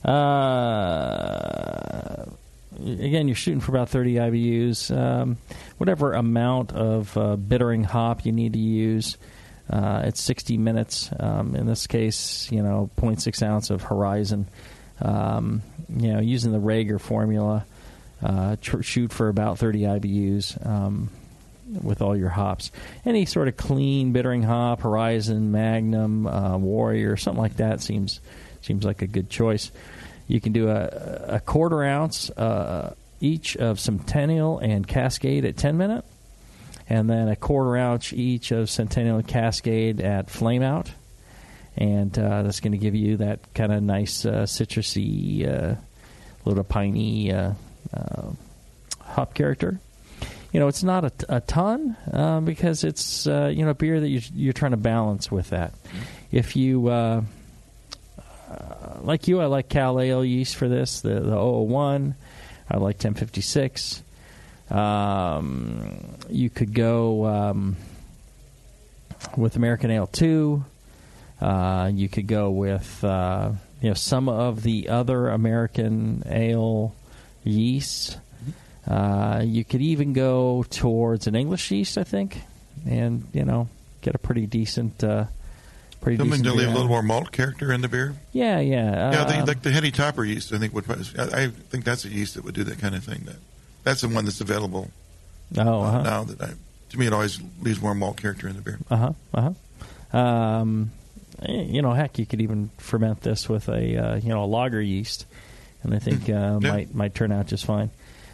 Again, you're shooting for about 30 IBUs. Whatever amount of bittering hop you need to use, it's 60 minutes. In this case, 0.6 ounce of Horizon. Using the Rager formula, shoot for about 30 IBUs with all your hops. Any sort of clean bittering hop, Horizon, Magnum, Warrior, something like that seems like a good choice. You can do a 1/4 ounce each of Centennial and Cascade at 10 minute, and then a 1/4 ounce each of Centennial and Cascade at Flame Out, and that's going to give you that kind of nice citrusy, little piney hop character. It's not a ton because it's a beer that you're trying to balance with that. If you like I like Cal Ale yeast for this, the 001. I like 1056. You could go with American Ale 2. You could go with some of the other American Ale yeasts. You could even go towards an English yeast, I think, and get a pretty decent. Something to leave a little more malt character in the beer. Yeah. Like the Heady Topper yeast, I think I think that's a yeast that would do that kind of thing. That's the one that's available now. To me, it always leaves more malt character in the beer. Heck, you could even ferment this with a lager yeast, and I think might turn out just fine.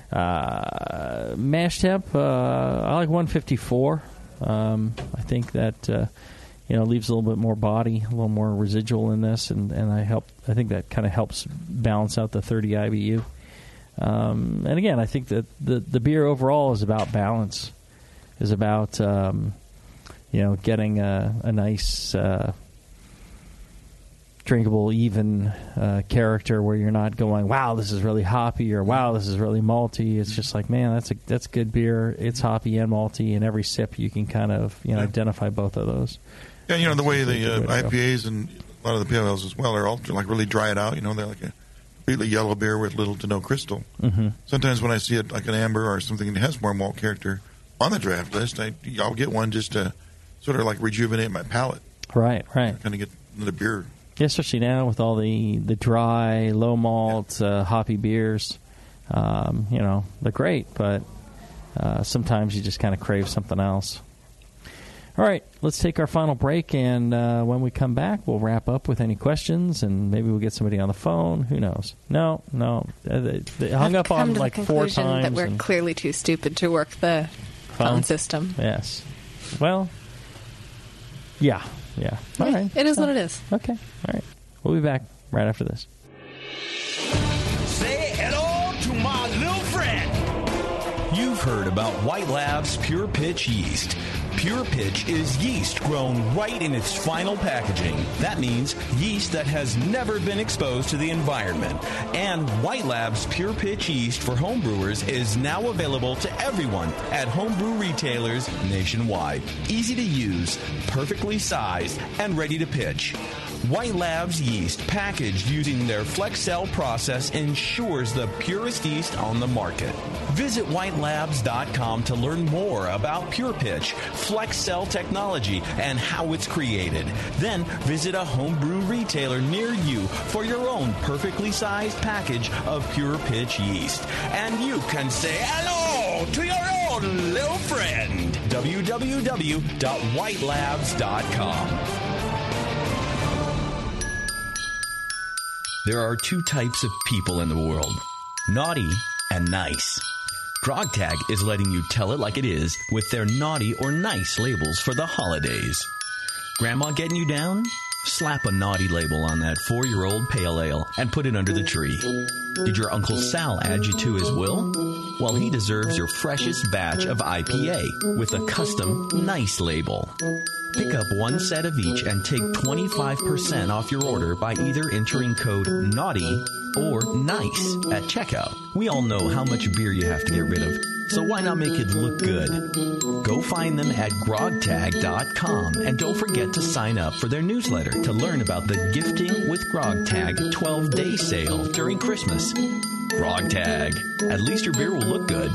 Mash temp, I like 154. I think that leaves a little bit more body, a little more residual in this, and I think that kind of helps balance out the 30 IBU. And again, I think that the beer overall is about balance, is about getting a nice drinkable, even character where you're not going, wow, this is really hoppy, or wow, this is really malty. It's just like, man, that's good beer. It's hoppy and malty, and every sip you can kind of identify both of those. Yeah, the way the IPAs and a lot of the pale ales as well are all like really dried out. They're like a completely yellow beer with little to no crystal. Mm-hmm. Sometimes when I see it like an amber or something that has more malt character on the draft list, I'll get one just to sort of like rejuvenate my palate. Right. Kind of get the beer. Yeah, especially now with all the dry, low malt, hoppy beers. They're great, but sometimes you just kind of crave something else. All right, let's take our final break, and when we come back, we'll wrap up with any questions, and maybe we'll get somebody on the phone. Who knows? No. They hung up on like 4 times. That we're clearly too stupid to work the phone system. Yes. Well, yeah. All right. It is what it is. Okay. All right. We'll be back right after this. Say hello to my little friend. You've heard about White Labs Pure Pitch yeast. Pure Pitch is yeast grown right in its final packaging. That means yeast that has never been exposed to the environment. And White Labs Pure Pitch yeast for homebrewers is now available to everyone at homebrew retailers nationwide. Easy to use, perfectly sized, and ready to pitch. White Labs yeast, packaged using their FlexCell process, ensures the purest yeast on the market. Visit whitelabs.com to learn more about Pure Pitch, FlexCell technology, and how it's created. Then visit a homebrew retailer near you for your own perfectly sized package of Pure Pitch yeast. And you can say hello to your own little friend. www.whitelabs.com. There are 2 types of people in the world, naughty and nice. GrogTag is letting you tell it like it is with their naughty or nice labels for the holidays. Grandma getting you down? Slap a naughty label on that 4-year-old pale ale and put it under the tree. Did your Uncle Sal add you to his will? Well, he deserves your freshest batch of IPA with a custom nice label. Pick up 1 set of each and take 25% off your order by either entering code NAUGHTY or NICE at checkout. We all know how much beer you have to get rid of, so why not make it look good? Go find them at grogtag.com and don't forget to sign up for their newsletter to learn about the Gifting with GrogTag 12-day sale during Christmas. GrogTag. At least your beer will look good.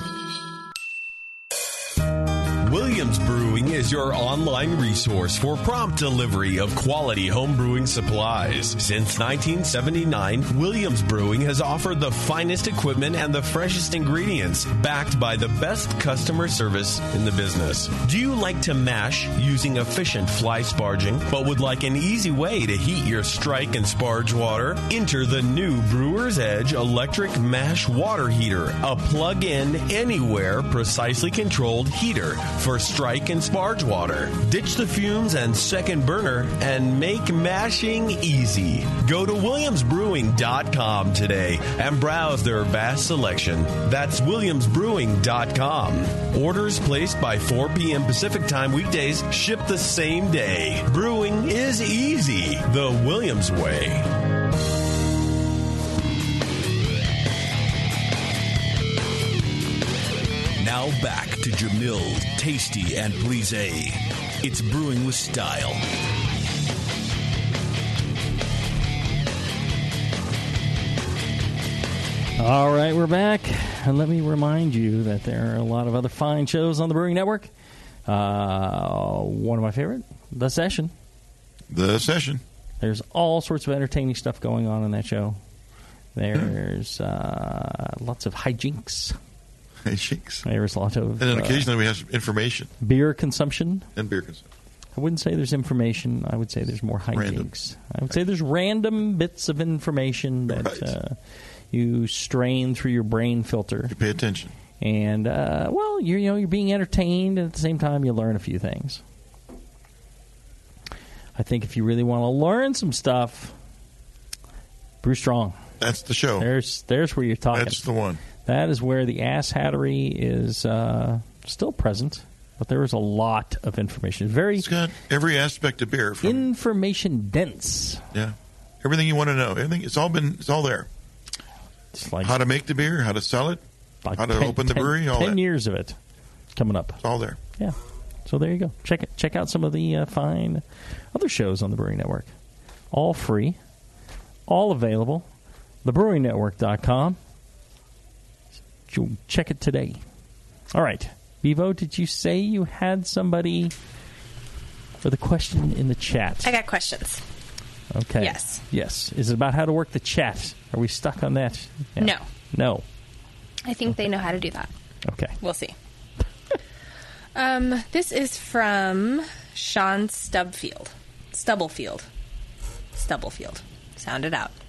Williams Brewing is your online resource for prompt delivery of quality home brewing supplies. Since 1979, Williams Brewing has offered the finest equipment and the freshest ingredients, backed by the best customer service in the business. Do you like to mash using efficient fly sparging, but would like an easy way to heat your strike and sparge water? Enter the new Brewer's Edge electric mash water heater, a plug-in, anywhere, precisely controlled heater for strike and sparge water. Ditch the fumes and second burner and make mashing easy. Go to williamsbrewing.com today and browse their vast selection. That's williamsbrewing.com. Orders placed by 4 p.m. Pacific Time weekdays ship the same day. Brewing is easy the Williams way. Now back to Jamil, Tasty, and Plizé. It's Brewing with Style. All right, we're back. And let me remind you that there are a lot of other fine shows on the Brewing Network. One of my favorite, The Session. The Session. There's all sorts of entertaining stuff going on in that show. There's lots of hijinks. There's a lot of... And then occasionally we have information. Beer consumption. And beer consumption. I wouldn't say there's information. I would say there's more hijinks. I would say there's random bits of information that you strain through your brain filter. You pay attention. And, well, you're being entertained, and at the same time you learn a few things. I think if you really want to learn some stuff, Brew Strong. That's the show. There's where you're talking. That's the one. That is where the ass hattery is still present, but there is a lot of information. It's got every aspect of beer. Information dense. Yeah. Everything you want to know. Everything. It's all there. It's like how to make the beer, how to sell it, how to open the brewery. All 10 that. years of it coming up. It's all there. Yeah. So there you go. Check out some of the fine other shows on the Brewing Network. All free, all available. TheBrewingNetwork.com. Check it today. All right. Bevo, did you say you had somebody for the question in the chat? I got questions. Okay. Yes. Yes. Is it about how to work the chat? Are we stuck on that? Yeah. No. I think they know how to do that. Okay. We'll see. This is from Sean Stubblefield. Sound it out.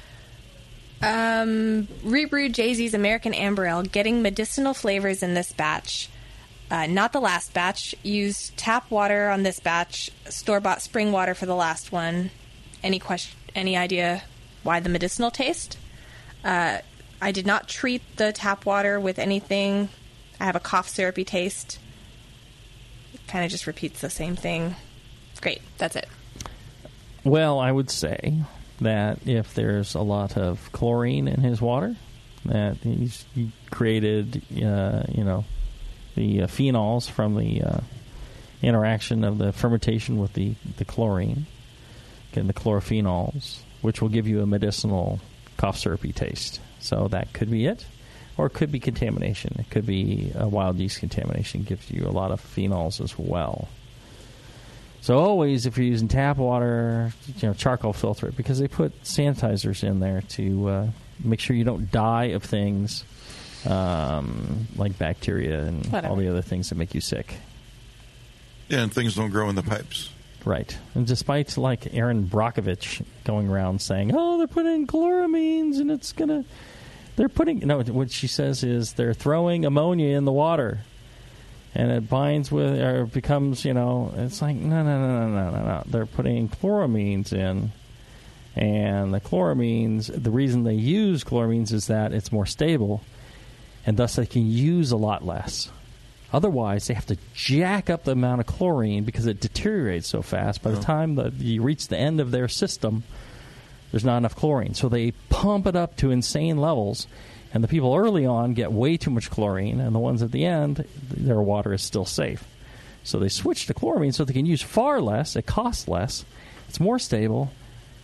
Rebrewed Jay-Z's American Amber Ale, getting medicinal flavors in this batch. Not the last batch. Used tap water on this batch. Store-bought spring water for the last one. Any idea why the medicinal taste? I did not treat the tap water with anything. I have a cough syrupy taste. It kind of just repeats the same thing. Great. That's it. Well, I would say that if there's a lot of chlorine in his water, that he created, the phenols from the interaction of the fermentation with the chlorine, getting the chlorophenols, which will give you a medicinal cough syrupy taste. So that could be it, or it could be contamination. It could be a wild yeast contamination, gives you a lot of phenols as well. So always, if you're using tap water, charcoal filter it, because they put sanitizers in there to make sure you don't die of things like bacteria and all the other things that make you sick. Yeah, and things don't grow in the pipes. Right. And despite, like, Aaron Brockovich going around saying, oh, they're putting chloramines and it's going to... They're putting... No, what she says is they're throwing ammonia in the water. And it binds with, or becomes, it's like, no. They're putting chloramines in. And the chloramines, the reason they use chloramines is that it's more stable. And thus they can use a lot less. Otherwise, they have to jack up the amount of chlorine because it deteriorates so fast. By the time that you reach the end of their system, there's not enough chlorine. So they pump it up to insane levels. And the people early on get way too much chlorine, and the ones at the end, their water is still safe. So they switch to chloramine so they can use far less. It costs less. It's more stable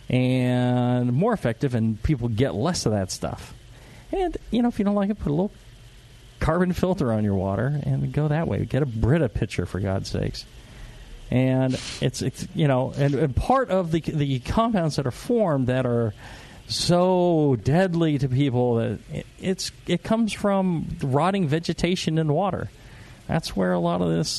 and more effective, and people get less of that stuff. And, if you don't like it, put a little carbon filter on your water and go that way. Get a Brita pitcher, for God's sakes. And it's and part of the compounds that are formed that are so deadly to people that it comes from rotting vegetation in water. That's where a lot of this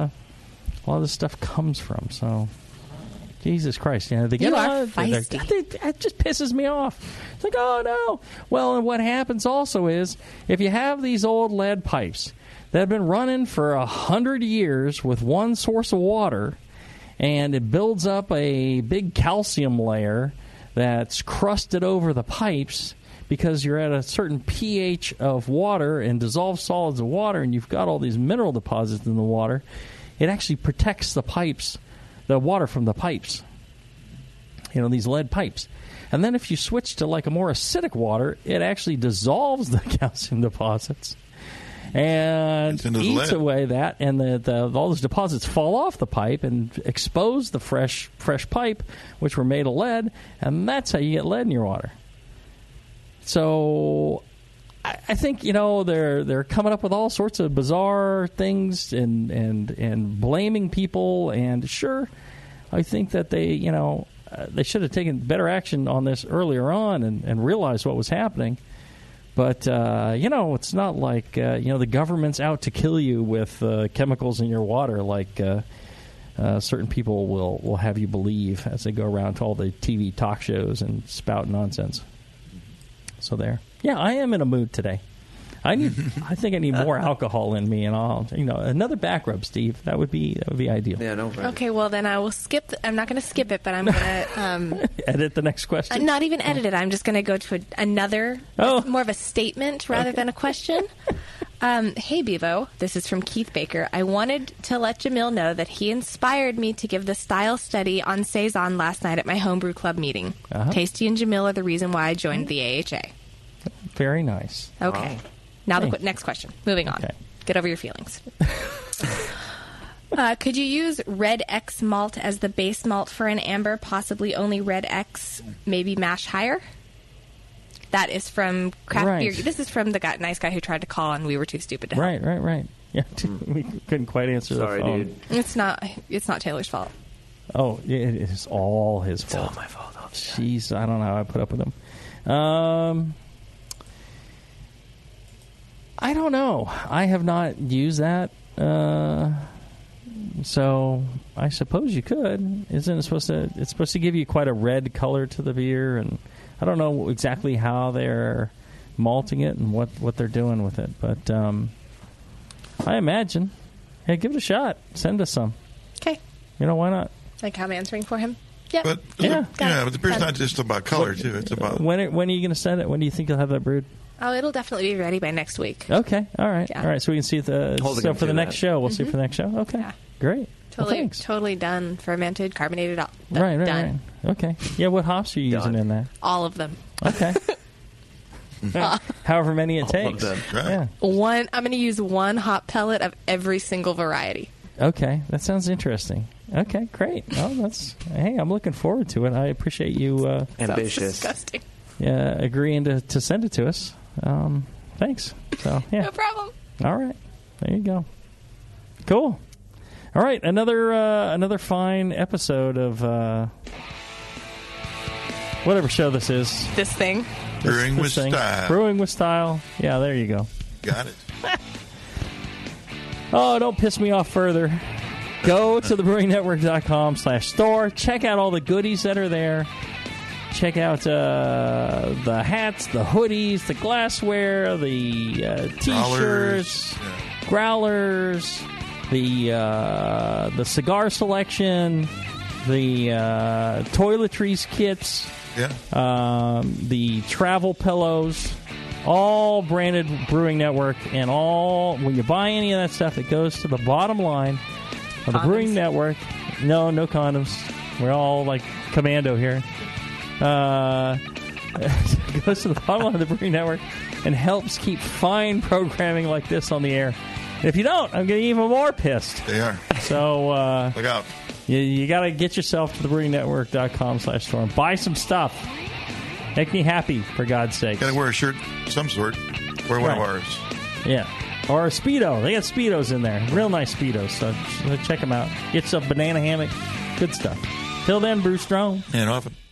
stuff comes from. So, Jesus Christ, they get feisty. It just pisses me off. It's like, oh no. Well, and what happens also is if you have these old lead pipes that have been running for 100 years with one source of water, and it builds up a big calcium layer that's crusted over the pipes because you're at a certain pH of water and dissolved solids of water, and you've got all these mineral deposits in the water, it actually protects the pipes, the water from the pipes, these lead pipes. And then if you switch to like a more acidic water, it actually dissolves the calcium deposits and eats away that, and all those deposits fall off the pipe and expose the fresh pipe, which were made of lead, and that's how you get lead in your water. So I think they're coming up with all sorts of bizarre things and blaming people, and sure, I think that they should have taken better action on this earlier on and realized what was happening. But, it's not like, the government's out to kill you with chemicals in your water like certain people will have you believe as they go around to all the TV talk shows and spout nonsense. So there. Yeah, I am in a mood today. I think I need more alcohol in me, and another back rub, Steve. That would be ideal. Yeah, no problem. Okay, well then I will skip. I'm not going to skip it, but I'm going to edit the next question. Not even edit it. I'm just going to go to another, more of a statement rather than a question. Hey, Bevo. This is from Keith Baker. I wanted to let Jamil know that he inspired me to give the style study on Saison last night at my homebrew club meeting. Tasty and Jamil are the reason why I joined the AHA. Very nice. Okay. Wow. Now the next question. Moving on. Okay. Get over your feelings. Could you use Red X malt as the base malt for an amber, possibly only Red X, maybe mash higher? That is from Craft Beer. This is from the nice guy who tried to call and we were too stupid to help. Right. Yeah, we couldn't quite answer the phone. Dude. It's not Taylor's fault. Oh, it is all his fault. It's all my fault. Jeez, I don't know how I put up with him. I don't know. I have not used that. So I suppose you could. Isn't it supposed to? It's supposed to give you quite a red color to the beer, and I don't know exactly how they're malting it and what they're doing with it, but I imagine. Hey, give it a shot. Send us some. Okay. You know, why not? Like how I'm answering for him. Yeah. But but the beer's not just about color too. It's about when are you going to send it? When do you think you'll have that brewed? Oh, it'll definitely be ready by next week. Okay. All right. Yeah. All right. So we can see so for the next show. We'll see for the next show. Okay. Yeah. Great. Totally done. Fermented, carbonated. Right. Done. Okay. Yeah. What hops are you using in there? All of them. Okay. However many it takes. Yeah. I'm going to use one hop pellet of every single variety. Okay. That sounds interesting. Okay. Great. Oh, hey, I'm looking forward to it. I appreciate you. Ambitious. Disgusting. Yeah, agreeing to send it to us. Thanks. So yeah. No problem. All right. There you go. Cool. All right. Another fine episode of whatever show this is. This thing. Brewing with Style. Brewing with Style. Yeah, there you go. Got it. Oh, don't piss me off further. Go to thebrewingnetwork.com/store. Check out all the goodies that are there. Check out the hats, the hoodies, the glassware, the T-shirts, growlers, the cigar selection, the toiletries kits, the travel pillows, all branded Brewing Network, and when you buy any of that stuff, it goes to the bottom line of the Brewing Network. No condoms. We're all like commando here. It goes to the bottom line of the Brewing Network and helps keep fine programming like this on the air. And if you don't, I'm getting even more pissed. They are. So look out. You got to get yourself to thebrewingnetwork.com/store and buy some stuff. Make me happy, for God's sake. Got to wear a shirt of some sort. Wear one of ours. Yeah. Or a Speedo. They got Speedos in there. Real nice Speedos. So check them out. Get some banana hammock. Good stuff. Till then, brew strong. And often.